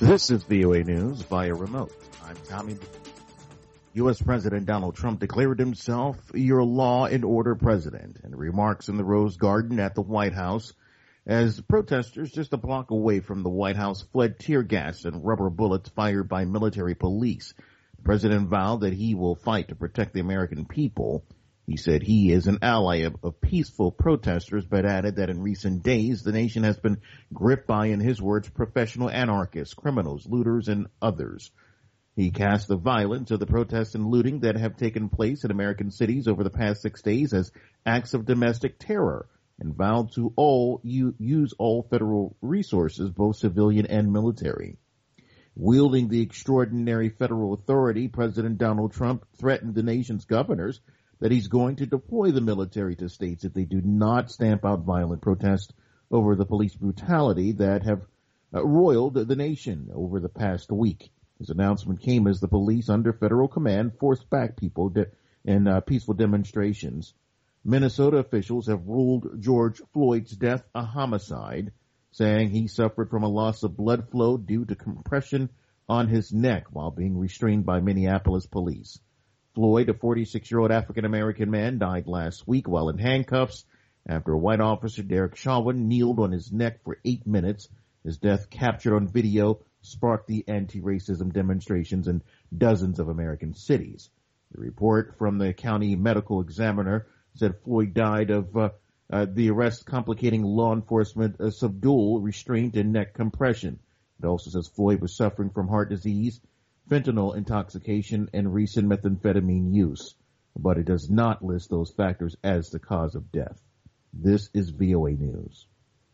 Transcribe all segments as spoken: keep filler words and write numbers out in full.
This is V O A News via remote. I'm Tommy. U S. President Donald Trump declared himself your law and order president in remarks in the Rose Garden at the White House as protesters just a block away from the White House fled tear gas and rubber bullets fired by military police. The president vowed that he will fight to protect the American people. He said he is an ally of, of peaceful protesters, but added that in recent days, the nation has been gripped by, in his words, professional anarchists, criminals, looters, and others. He cast the violence of the protests and looting that have taken place in American cities over the past six days as acts of domestic terror and vowed to all u- use all federal resources, both civilian and military. Wielding the extraordinary federal authority, President Donald Trump threatened the nation's governors that he's going to deploy the military to states if they do not stamp out violent protests over the police brutality that have uh, roiled the nation over the past week. His announcement came as the police under federal command forced back people de- in uh, peaceful demonstrations. Minnesota officials have ruled George Floyd's death a homicide, saying he suffered from a loss of blood flow due to compression on his neck while being restrained by Minneapolis police. Floyd, a forty-six-year-old African-American man, died last week while in handcuffs after a white officer, Derek Chauvin, kneeled on his neck for eight minutes. His death, captured on video, sparked the anti-racism demonstrations in dozens of American cities. The report from the county medical examiner said Floyd died of uh, uh, the arrest complicating law enforcement uh, subdual, restraint, and neck compression. It also says Floyd was suffering from heart disease, fentanyl intoxication, and recent methamphetamine use, but it does not list those factors as the cause of death. This is V O A News.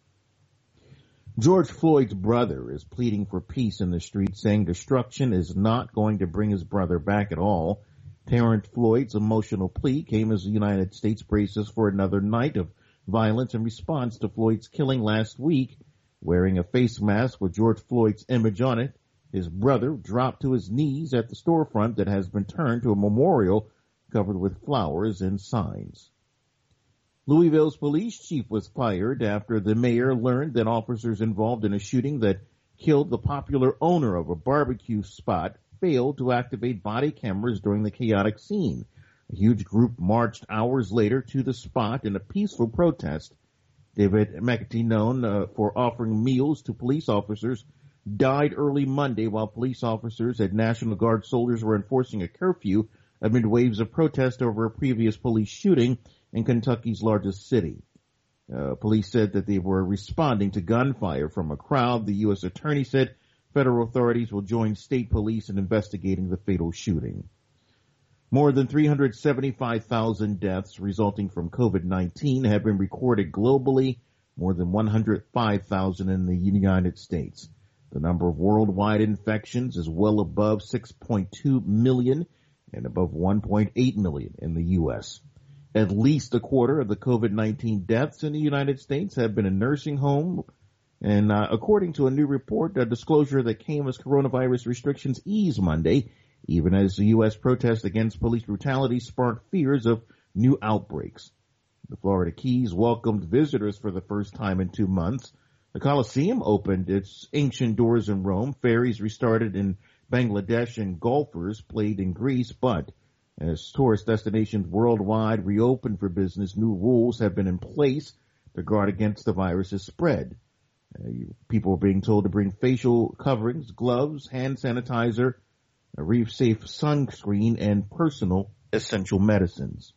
George Floyd's brother is pleading for peace in the streets, saying destruction is not going to bring his brother back at all. Terrence Floyd's emotional plea came as the United States braces for another night of violence in response to Floyd's killing last week. Wearing a face mask with George Floyd's image on it, his brother dropped to his knees at the storefront that has been turned to a memorial covered with flowers and signs. Louisville's police chief was fired after the mayor learned that officers involved in a shooting that killed the popular owner of a barbecue spot failed to activate body cameras during the chaotic scene. A huge group marched hours later to the spot in a peaceful protest. David McAtee, known uh, for offering meals to police officers, died early Monday while police officers and National Guard soldiers were enforcing a curfew amid waves of protest over a previous police shooting in Kentucky's largest city. Uh, police said that they were responding to gunfire from a crowd. The U S attorney said federal authorities will join state police in investigating the fatal shooting. More than three hundred seventy-five thousand deaths resulting from COVID nineteen have been recorded globally, more than one hundred five thousand in the United States. The number of worldwide infections is well above six point two million and above one point eight million in the U S. At least a quarter of the COVID nineteen deaths in the United States have been in nursing home. And uh, according to a new report, a disclosure that came as coronavirus restrictions eased Monday, even as the U S protest against police brutality sparked fears of new outbreaks. The Florida Keys welcomed visitors for the first time in two months. The Coliseum opened its ancient doors in Rome, ferries restarted in Bangladesh, and golfers played in Greece. But as tourist destinations worldwide reopen for business, new rules have been in place to guard against the virus's spread. Uh, people are being told to bring facial coverings, gloves, hand sanitizer, a reef-safe sunscreen, and personal essential medicines.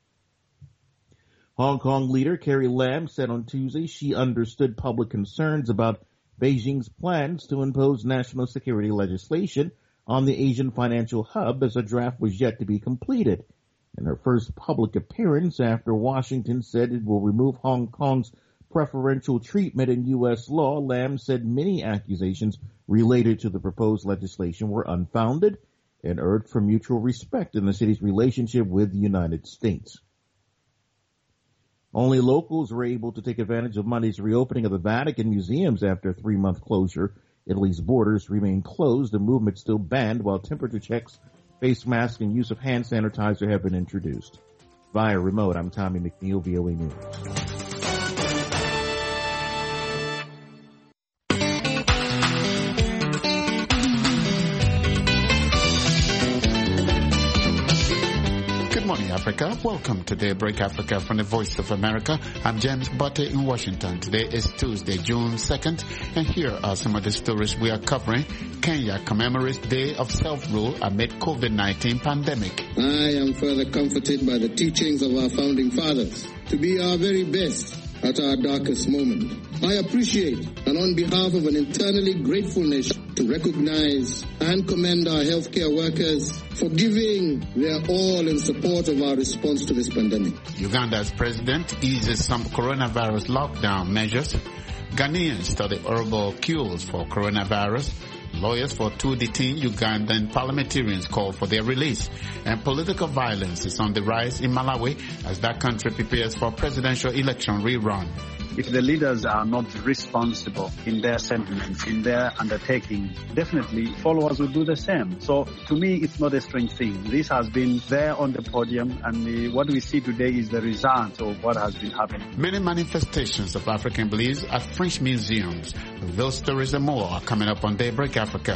Hong Kong leader Carrie Lam said on Tuesday she understood public concerns about Beijing's plans to impose national security legislation on the Asian financial hub as a draft was yet to be completed. In her first public appearance after Washington said it will remove Hong Kong's preferential treatment in U S law, Lam said many accusations related to the proposed legislation were unfounded and urged for mutual respect in the city's relationship with the United States. Only locals were able to take advantage of Monday's reopening of the Vatican museums after a three-month closure. Italy's borders remain closed and movement still banned while temperature checks, face masks, and use of hand sanitizer have been introduced. Via remote, I'm Tommy McNeil, V O A News. Africa. Welcome to Daybreak Africa from the Voice of America. I'm James Butte in Washington. Today is Tuesday, June second, and here are some of the stories we are covering. Kenya commemorates Day of Self-Rule amid COVID nineteen pandemic. I am further comforted by the teachings of our founding fathers to be our very best at our darkest moment. I appreciate, and on behalf of an internally grateful nation, to recognize and commend our healthcare workers for giving their all in support of our response to this pandemic. Uganda's president eases some coronavirus lockdown measures. Ghanaians study herbal cures for coronavirus. Lawyers for two detained Ugandan parliamentarians call for their release. And political violence is on the rise in Malawi as that country prepares for presidential election rerun. If the leaders are not responsible in their sentiments, in their undertaking, definitely followers will do the same. So to me, it's not a strange thing. This has been there on the podium, and the, what we see today is the result of what has been happening. Many manifestations of African beliefs at French museums. Those stories and more are coming up on Daybreak Africa.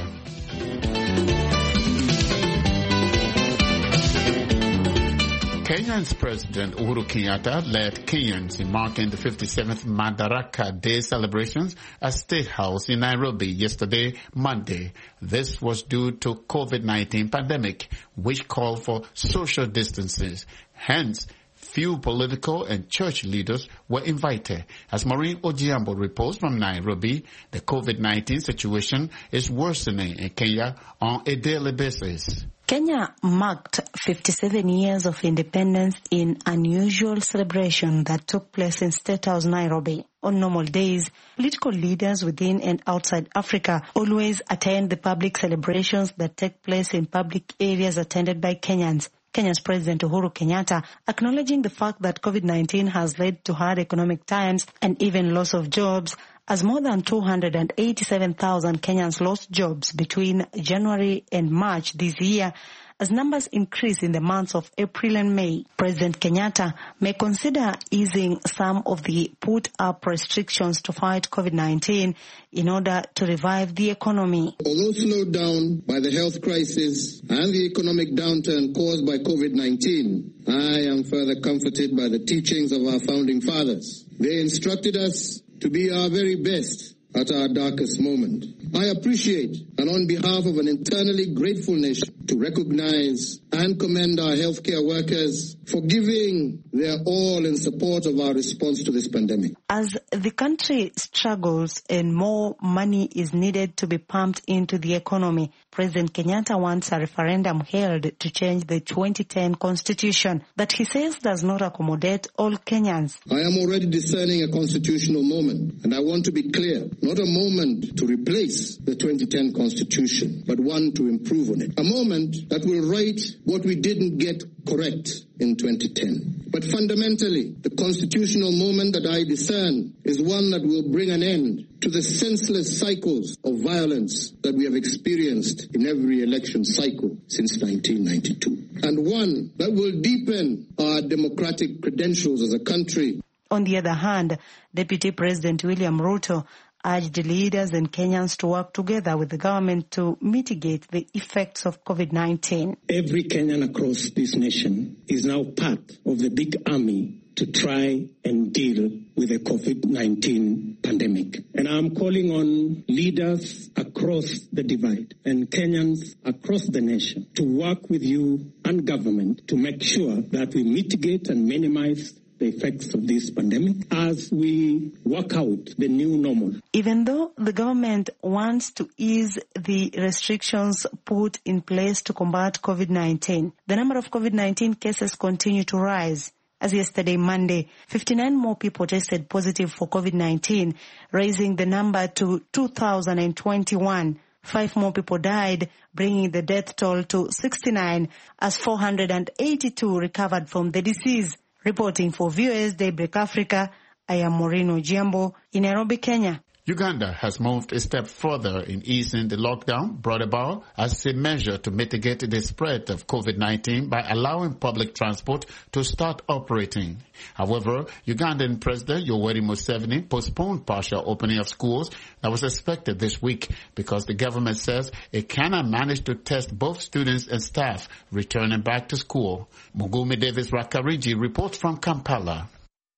Kenya's President Uhuru Kenyatta led Kenyans in marking the fifty-seventh Madaraka Day celebrations at State House in Nairobi yesterday, Monday. This was due to COVID nineteen pandemic, which called for social distances. Hence, few political and church leaders were invited. As Maureen Ojiambo reports from Nairobi, the COVID nineteen situation is worsening in Kenya on a daily basis. Kenya marked fifty-seven years of independence in unusual celebration that took place in State House, Nairobi. On normal days, political leaders within and outside Africa always attend the public celebrations that take place in public areas attended by Kenyans. Kenya's President Uhuru Kenyatta, acknowledging the fact that COVID nineteen has led to hard economic times and even loss of jobs, as more than two hundred eighty-seven thousand Kenyans lost jobs between January and March this year, as numbers increase in the months of April and May. President Kenyatta may consider easing some of the put-up restrictions to fight COVID nineteen in order to revive the economy. Although slowed down by the health crisis and the economic downturn caused by COVID nineteen, I am further comforted by the teachings of our founding fathers. They instructed us to be our very best at our darkest moment. I appreciate, and on behalf of an internally grateful nation, to recognize and commend our healthcare workers for giving their all in support of our response to this pandemic. As the country struggles and more money is needed to be pumped into the economy, President Kenyatta wants a referendum held to change the twenty ten constitution that he says does not accommodate all Kenyans. I am already discerning a constitutional moment, and I want to be clear, not a moment to replace the twenty ten constitution, but one to improve on it. A moment that will right what we didn't get correct in twenty ten. But fundamentally, the constitutional moment that I discern is one that will bring an end to the senseless cycles of violence that we have experienced in every election cycle since nineteen ninety-two. And one that will deepen our democratic credentials as a country. On the other hand, Deputy President William Ruto urged leaders and Kenyans to work together with the government to mitigate the effects of COVID nineteen. Every Kenyan across this nation is now part of the big army to try and deal with the COVID nineteen pandemic. And I'm calling on leaders across the divide and Kenyans across the nation to work with you and government to make sure that we mitigate and minimize the effects of this pandemic as we work out the new normal. Even though the government wants to ease the restrictions put in place to combat COVID nineteen, the number of COVID nineteen cases continue to rise. As yesterday, Monday, fifty-nine more people tested positive for COVID nineteen, raising the number to two thousand twenty-one. Five more people died, bringing the death toll to sixty-nine, as four hundred eighty-two recovered from the disease. Reporting for V O A's Daybreak Africa, I am Maureen Ojiambo in Nairobi, Kenya. Uganda has moved a step further in easing the lockdown brought about as a measure to mitigate the spread of COVID nineteen by allowing public transport to start operating. However, Ugandan President Yoweri Museveni postponed partial opening of schools that was expected this week because the government says it cannot manage to test both students and staff returning back to school. Mugumi Davis Rakariji reports from Kampala.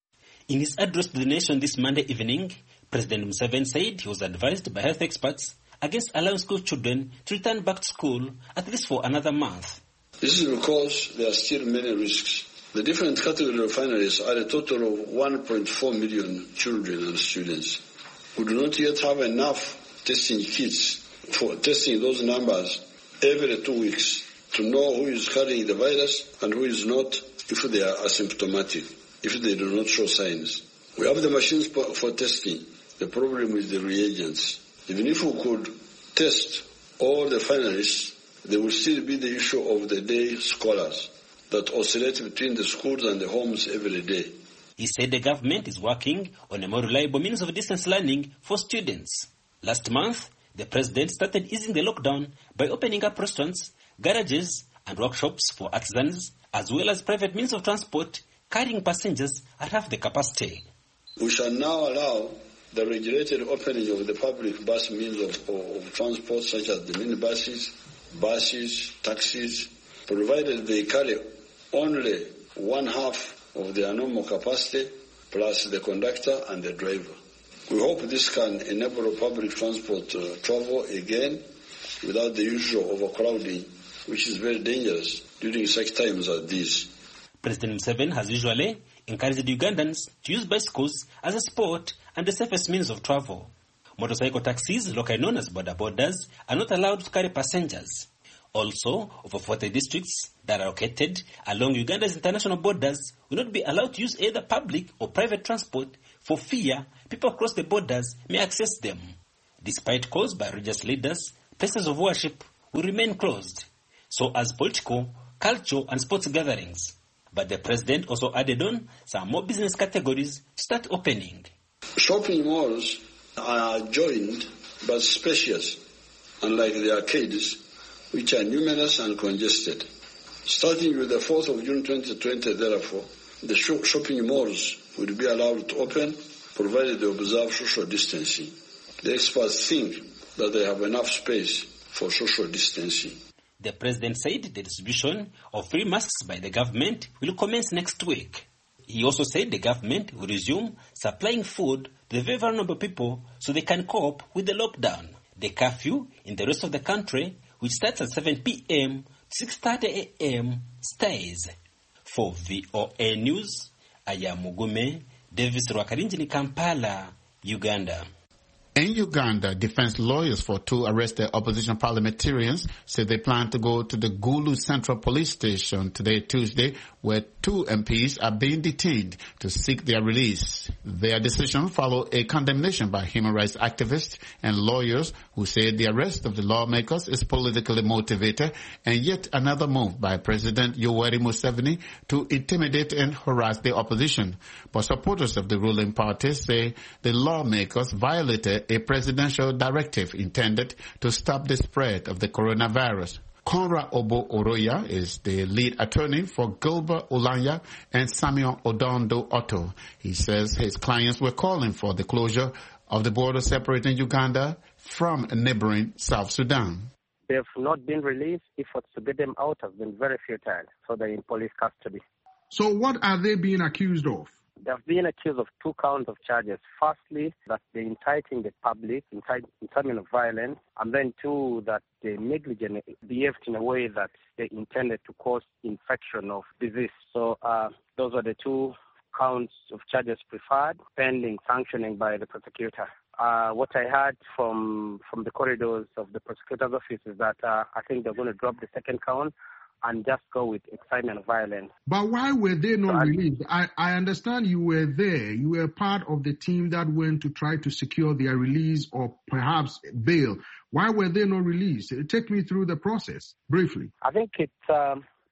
In his address to the nation this Monday evening, President Museveni said he was advised by health experts against allowing school children to return back to school at least for another month. This is because there are still many risks. The different category refineries are a total of one point four million children and students who do not yet have enough testing kits for testing those numbers every two weeks to know who is carrying the virus and who is not if they are asymptomatic, if they do not show signs. We have the machines for testing. The problem is the reagents. Even if we could test all the finalists, there will still be the issue of the day scholars that oscillate between the schools and the homes every day. He said the government is working on a more reliable means of distance learning for students. Last month, the president started easing the lockdown by opening up restaurants, garages, and workshops for artisans, as well as private means of transport carrying passengers at half the capacity. We shall now allow the regulated opening of the public bus means of, of, of transport, such as the minibuses, buses, taxis, provided they carry only one half of their normal capacity, plus the conductor and the driver. We hope this can enable public transport uh, travel again without the usual overcrowding, which is very dangerous during such times as these. President Museveni has usually encouraged Ugandans to use bicycles as a sport and the safest means of travel. Motorcycle taxis, locally known as border borders, are not allowed to carry passengers. Also, over forty districts that are located along Uganda's international borders will not be allowed to use either public or private transport for fear people across the borders may access them. Despite calls by religious leaders, places of worship will remain closed, so as political, cultural and sports gatherings. But the president also added on some more business categories to start opening. Shopping malls are joined but spacious, unlike the arcades, which are numerous and congested. Starting with the fourth of June twenty twenty, therefore, the shopping malls will be allowed to open, provided they observe social distancing. The experts think that they have enough space for social distancing. The president said the distribution of free masks by the government will commence next week. He also said the government will resume supplying food to the very vulnerable people so they can cope with the lockdown. The curfew in the rest of the country, which starts at seven p.m. to six thirty a.m., stays. For V O A News, I am Mugume Davis Rwakarinjini, Kampala, Uganda. In Uganda, defense lawyers for two arrested opposition parliamentarians say they plan to go to the Gulu Central Police Station today, Tuesday, where two M Ps are being detained to seek their release. Their decision followed a condemnation by human rights activists and lawyers who said the arrest of the lawmakers is politically motivated and yet another move by President Yoweri Museveni to intimidate and harass the opposition. But supporters of the ruling party say the lawmakers violated a presidential directive intended to stop the spread of the coronavirus. Konra Obo Oroya is the lead attorney for Gilbert Olanya and Samuel Odondo Otto. He says his clients were calling for the closure of the border separating Uganda from neighboring South Sudan. They have not been released. Efforts to get them out have been very futile, so they're in police custody. So what are they being accused of? They've been accused of two counts of charges. Firstly, that they're inciting the public, incitement of violence, and then two, that they negligently behaved in a way that they intended to cause infection of disease. So uh, those are the two counts of charges preferred, pending sanctioning by the prosecutor. Uh, what I heard from from the corridors of the prosecutor's office is that uh, I think they're going to drop the second count and just go with excitement of violence. But why were they not released? I, I understand you were there. You were part of the team that went to try to secure their release or perhaps bail. Why were they not released? Take me through the process, briefly. I think it's um,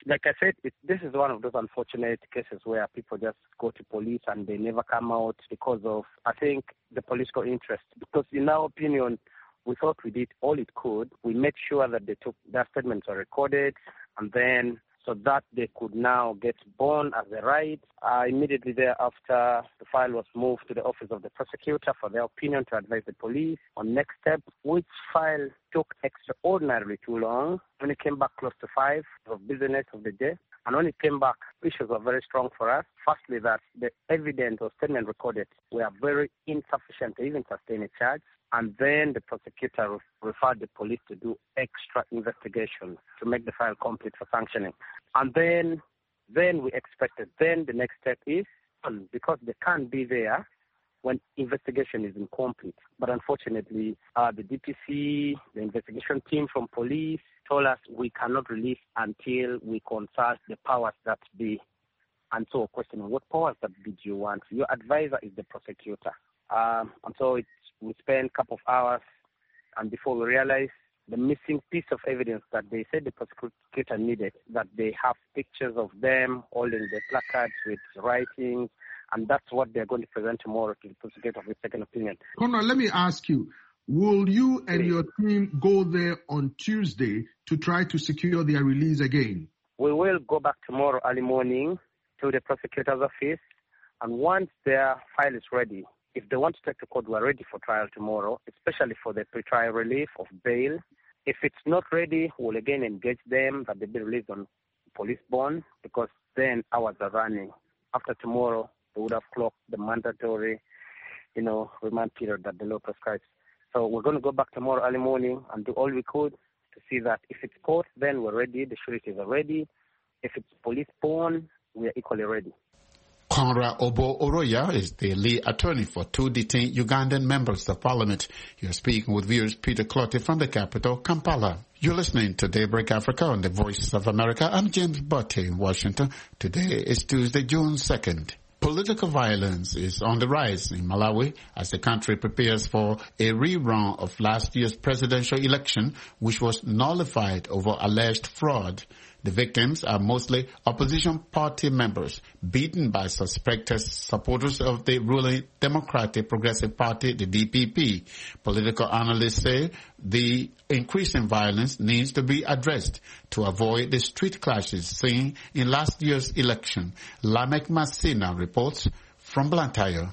Like I said, it, this is one of those unfortunate cases where people just go to police and they never come out because of, I think, the political interest. Because in our opinion, we thought we did all it could. We made sure that they took their statements are recorded, and then so that they could now get born as a right. Uh, immediately thereafter, the file was moved to the office of the prosecutor for their opinion to advise the police on next steps, which file took extraordinarily too long. When it came back close to five of business of the day, and when it came back, issues were very strong for us. Firstly, that the evidence or statement recorded were very insufficient to even sustain a charge. And then the prosecutor re- referred the police to do extra investigation to make the file complete for sanctioning. And then then we expected, then the next step is, um, because they can't be there when investigation is incomplete. But unfortunately, uh, the D P C, the investigation team from police, told us we cannot release until we consult the powers that be. And so questioning, what powers that be do you want? Your advisor is the prosecutor. Um, and so it's we spent a couple of hours, and before we realized the missing piece of evidence that they said the prosecutor needed, that they have pictures of them holding the placards with writings, and that's what they're going to present tomorrow to the prosecutor for a second opinion. Conrad, let me ask you, will you and your team go there on Tuesday to try to secure their release again? We will go back tomorrow early morning to the prosecutor's office, and once their file is ready, if they want to take to court, we're ready for trial tomorrow, especially for the pre-trial relief of bail. If it's not ready, we'll again engage them that they be released on police bond, because then hours are running. After tomorrow, they would have clocked the mandatory, you know, remand period that the law prescribes. So we're going to go back tomorrow early morning and do all we could to see that if it's court, then we're ready, the sureties are ready. If it's police bond, we are equally ready. Conrad Obo Oroya is the lead attorney for two detained Ugandan members of parliament. You're speaking with viewers Peter Clottey from the capital, Kampala. You're listening to Daybreak Africa on the Voices of America. I'm James Butte in Washington. Today is Tuesday, June second. Political violence is on the rise in Malawi as the country prepares for a rerun of last year's presidential election, which was nullified over alleged fraud. The victims are mostly opposition party members, beaten by suspected supporters of the ruling Democratic Progressive Party, the D P P. Political analysts say the increase in violence needs to be addressed to avoid the street clashes seen in last year's election. Lamek Masina reports from Blantyre.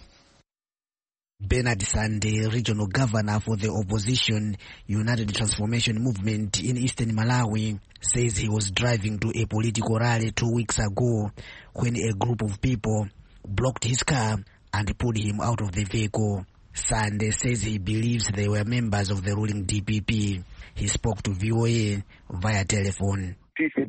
Bernard Sande, regional governor for the opposition United Transformation Movement in eastern Malawi, says he was driving to a political rally two weeks ago when a group of people blocked his car and pulled him out of the vehicle. Sande says he believes they were members of the ruling D P P. He spoke to V O A via telephone. He says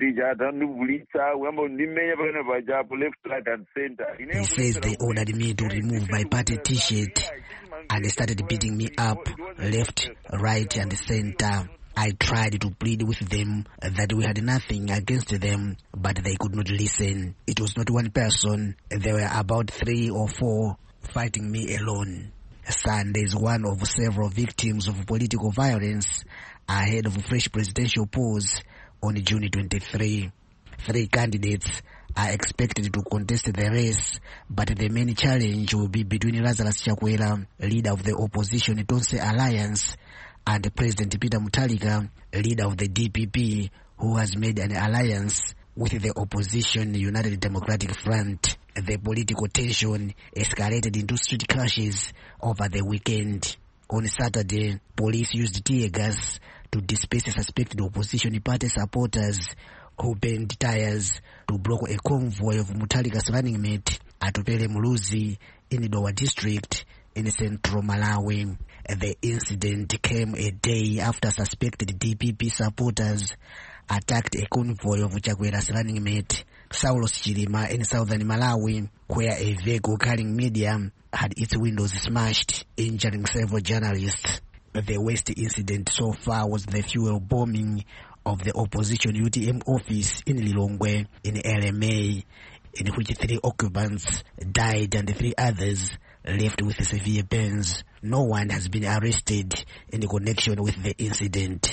they ordered me to remove my party t-shirt and they started beating me up left, right and center. I tried to plead with them that we had nothing against them, but they could not listen. It was not one person. There were about three or four fighting me alone. Sande is one of several victims of political violence ahead of a fresh presidential polls on June twenty-third. Three candidates are expected to contest the race, but the main challenge will be between Lazarus Chakwera, leader of the opposition Tonse Alliance, and President Peter Mutharika, leader of the D P P, who has made an alliance with the opposition United Democratic Front. The political tension escalated into street clashes over the weekend. On Saturday, police used tear gas to disperse suspected opposition party supporters who burned tires to block a convoy of Mutharika's running mate Atupele Muluzi in Dowa district in central Malawi. The incident came a day after suspected D P P supporters attacked a convoy of Chakwera's running mate Saulos Chilima in southern Malawi, where a vehicle carrying media had its windows smashed, injuring several journalists. The worst incident so far was the fuel bombing of the opposition U T M office in Lilongwe in L M A, in which three occupants died and three others left with severe burns. No one has been arrested in connection with the incident.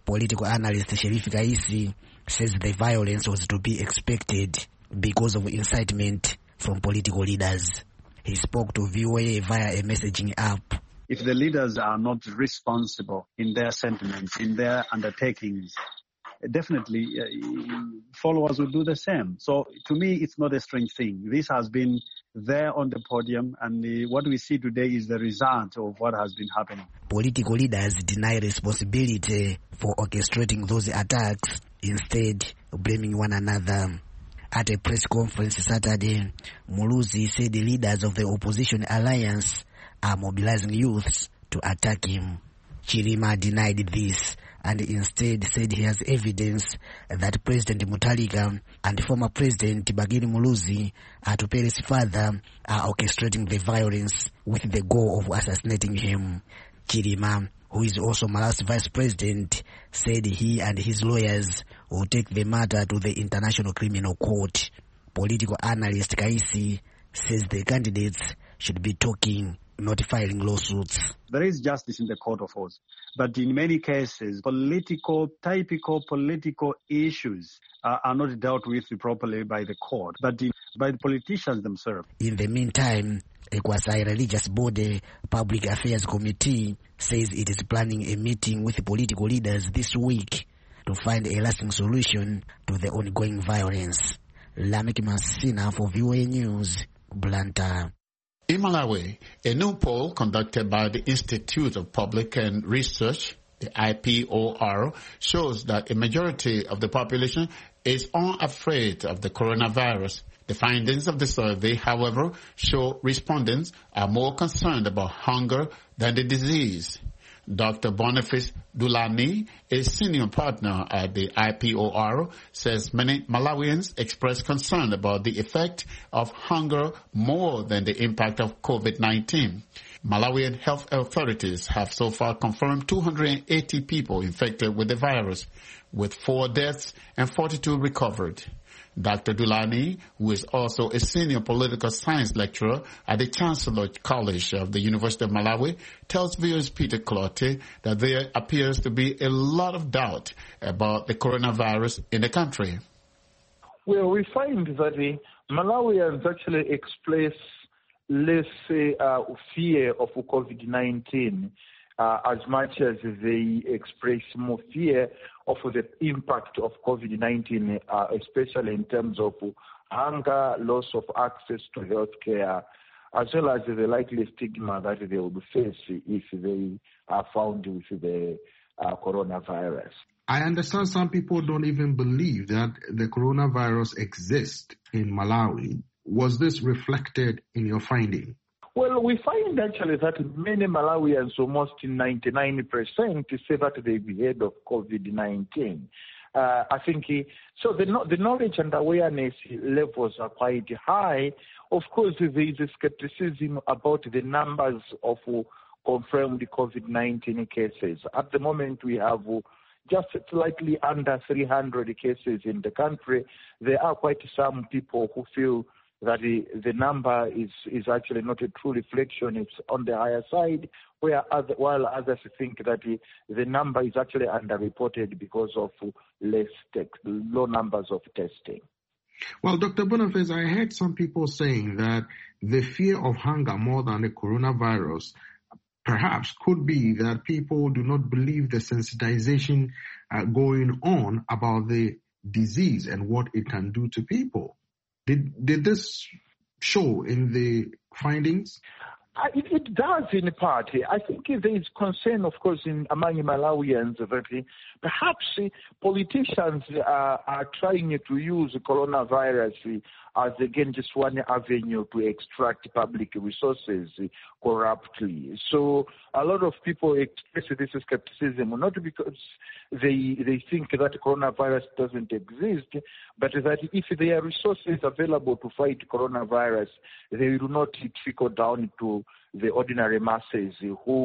Political analyst Sheriff Kaisi says the violence was to be expected because of incitement from political leaders. He spoke to V O A via a messaging app. If the leaders are not responsible in their sentiments, in their undertakings, definitely uh, followers will do the same. So to me, it's not a strange thing. This has been there on the podium, and the, what we see today is the result of what has been happening. Political leaders deny responsibility for orchestrating those attacks, instead blaming one another. At a press conference Saturday, Muluzi said the leaders of the opposition alliance are mobilizing youths to attack him. Chilima denied this and instead said he has evidence that President Mutharika and former President Bagiri Muluzi, Atupere's father, are orchestrating the violence with the goal of assassinating him. Chilima, who is also Malawi's vice president, said he and his lawyers will take the matter to the International Criminal Court. Political analyst Kaisi says the candidates should be talking, not filing lawsuits. There is justice in the court of laws, but in many cases, political, typical political issues uh, are not dealt with properly by the court, but in, by the politicians themselves. In the meantime, a quasi-religious body, Public Affairs Committee, says it is planning a meeting with political leaders this week to find a lasting solution to the ongoing violence. Lamek Masina for V O A News, Blantyre. In Malawi, a new poll conducted by the Institute of Public and Research, the I P O R, shows that a majority of the population is unafraid of the coronavirus. The findings of the survey, however, show respondents are more concerned about hunger than the disease. Doctor Boniface Dulani, a senior partner at the I P O R, says many Malawians express concern about the effect of hunger more than the impact of COVID nineteen. Malawian health authorities have so far confirmed two hundred eighty people infected with the virus, with four deaths and forty-two recovered. Doctor Dulani, who is also a senior political science lecturer at the Chancellor College of the University of Malawi, tells viewers Peter Clotte that there appears to be a lot of doubt about the coronavirus in the country. Well, we find that the Malawians actually express less uh, fear of COVID nineteen uh, as much as they express more fear of the impact of COVID nineteen, uh, especially in terms of hunger, loss of access to healthcare, as well as the likely stigma that they will face if they are found with the uh, coronavirus. I understand some people don't even believe that the coronavirus exists in Malawi. Was this reflected in your finding? Well, we find actually that many Malawians, almost ninety-nine percent, say that they've heard of COVID nineteen. Uh, I think so. The, the knowledge and awareness levels are quite high. Of course, there is a skepticism about the numbers of confirmed COVID nineteen cases. At the moment, we have just slightly under three hundred cases in the country. There are quite some people who feel that the, the number is, is actually not a true reflection. It's on the higher side, where other, while others think that the, the number is actually underreported because of less te- low numbers of testing. Well, Doctor Boniface, I heard some people saying that the fear of hunger more than the coronavirus perhaps could be that people do not believe the sensitization uh, going on about the disease and what it can do to people. Did did this show in the findings? Uh, it, it does in part. I think there is concern, of course, in among Malawians that uh, perhaps uh, politicians uh, are trying to use coronavirus as, again, just one avenue to extract public resources uh, corruptly. So a lot of people express this skepticism, not because they they think that coronavirus doesn't exist, but that if there are resources available to fight coronavirus, they will not trickle down to the ordinary masses who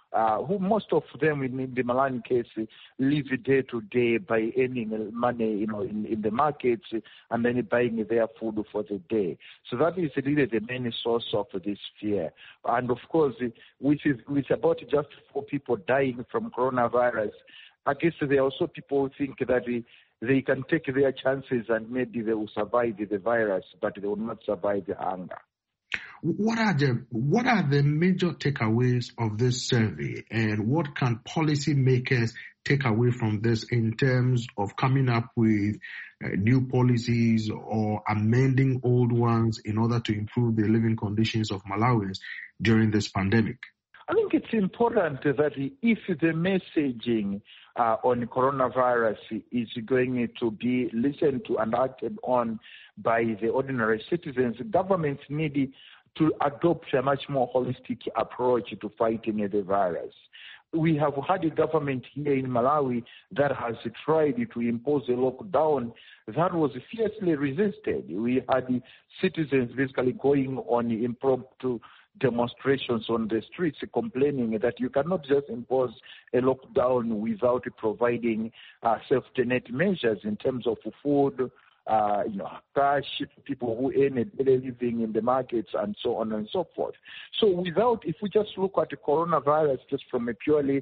uh, who most of them in, in the Malani case live day to day by earning money, you know, in, in the markets and then buying their food for the day. So that is really the main source of this fear. And of course, with, with about just four people dying from coronavirus, I guess there are also people who think that they, they can take their chances and maybe they will survive the virus, but they will not survive the hunger. What are the what are the major takeaways of this survey, and what can policymakers take away from this in terms of coming up with uh, new policies or amending old ones in order to improve the living conditions of Malawians during this pandemic? I think it's important that if the messaging uh, on coronavirus is going to be listened to and acted on by the ordinary citizens, governments need to adopt a much more holistic approach to fighting the virus. We have had a government here in Malawi that has tried to impose a lockdown that was fiercely resisted. We had citizens basically going on impromptu demonstrations on the streets complaining that you cannot just impose a lockdown without providing uh, safety net measures in terms of food, uh, you know, cash, people who earn a daily living in the markets, and so on and so forth. So without, if we just look at the coronavirus just from a purely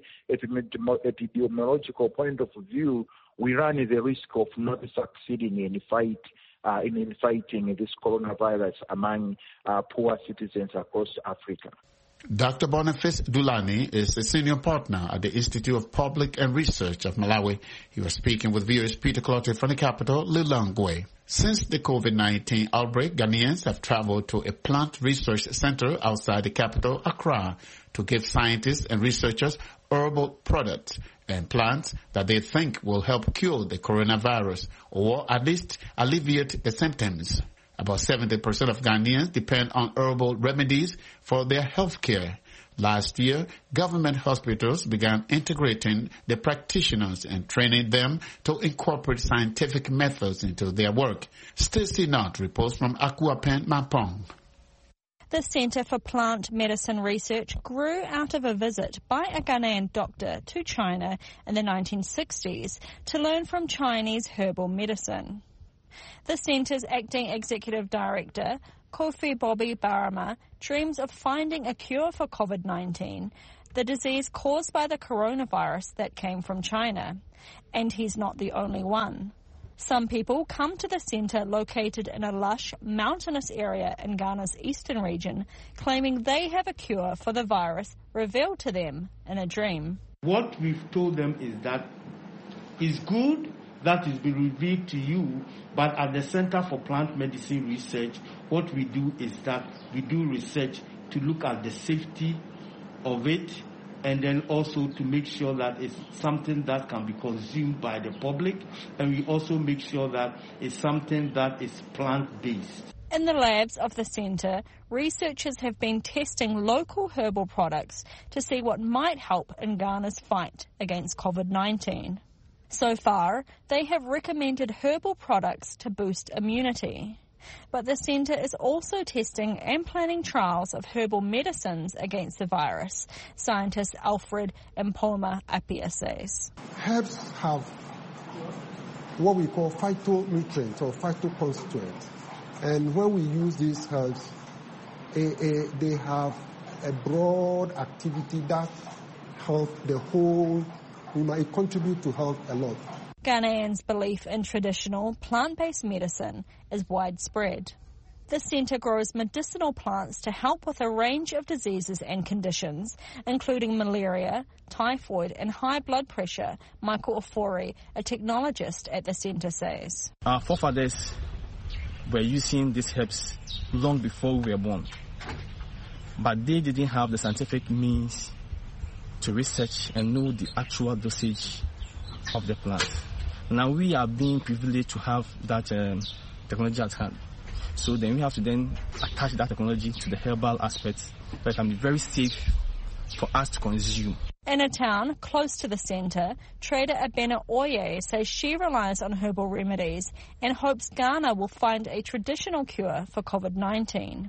epidemiological point of view, we run the risk of not succeeding in the fight Uh, in, in fighting this coronavirus among uh, poor citizens across Africa. Doctor Boniface Dulani is a senior partner at the Institute of Public and Research of Malawi. He was speaking with viewers Peter Clottey from the capital, Lilongwe. Since the COVID nineteen outbreak, Ghanaians have traveled to a plant research center outside the capital, Accra, to give scientists and researchers herbal products and plants that they think will help cure the coronavirus or at least alleviate the symptoms. About seventy percent of Ghanaians depend on herbal remedies for their health care. Last year, government hospitals began integrating the practitioners and training them to incorporate scientific methods into their work. Stacey Knott reports from Akuapen Mapong. The Centre for Plant Medicine Research grew out of a visit by a Ghanaian doctor to China in the nineteen sixties to learn from Chinese herbal medicine. The centre's acting executive director, Kofi Bobby Barama, dreams of finding a cure for COVID nineteen, the disease caused by the coronavirus that came from China. And he's not the only one. Some people come to the centre located in a lush, mountainous area in Ghana's eastern region, claiming they have a cure for the virus revealed to them in a dream. What we've told them is that it's good that is been revealed to you, but at the Center for Plant Medicine Research, what we do is that we do research to look at the safety of it, and then also to make sure that it's something that can be consumed by the public, and we also make sure that it's something that is plant-based. In the labs of the centre, researchers have been testing local herbal products to see what might help in Ghana's fight against COVID nineteen. So far, they have recommended herbal products to boost immunity. But the centre is also testing and planning trials of herbal medicines against the virus, scientist Alfred Mpoma Appiah says. Herbs have what we call phytonutrients or phytoconstituents. And when we use these herbs, eh, eh, they have a broad activity that helps the whole, you know, it contributes to health a lot. Ghanaians' belief in traditional plant-based medicine is widespread. The centre grows medicinal plants to help with a range of diseases and conditions, including malaria, typhoid and high blood pressure, Michael Ofori, a technologist at the centre, says. Our forefathers were using these herbs long before we were born, but they didn't have the scientific means to research and know the actual dosage of the plant. Now we are being privileged to have that um, technology at hand. So then we have to then attach that technology to the herbal aspects that can be very safe for us to consume. In a town close to the centre, trader Abena Oye says she relies on herbal remedies and hopes Ghana will find a traditional cure for COVID nineteen.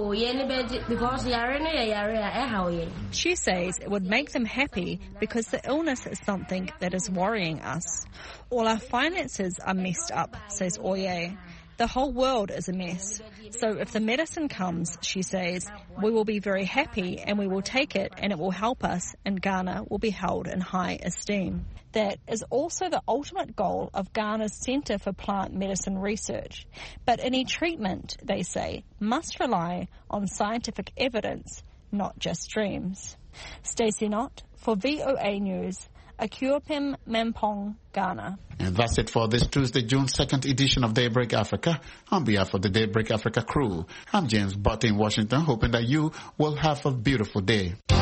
She says it would make them happy because the illness is something that is worrying us. All our finances are messed up, says Oye. The whole world is a mess. So if the medicine comes, she says, we will be very happy and we will take it and it will help us and Ghana will be held in high esteem. That is also the ultimate goal of Ghana's Centre for Plant Medicine Research. But any treatment, they say, must rely on scientific evidence, not just dreams. Stacey Knott for V O A News. Akuapem Mempong, Ghana. And that's it for this Tuesday, June second edition of Daybreak Africa. On behalf of the Daybreak Africa crew, I'm James Butt in Washington, hoping that you will have a beautiful day.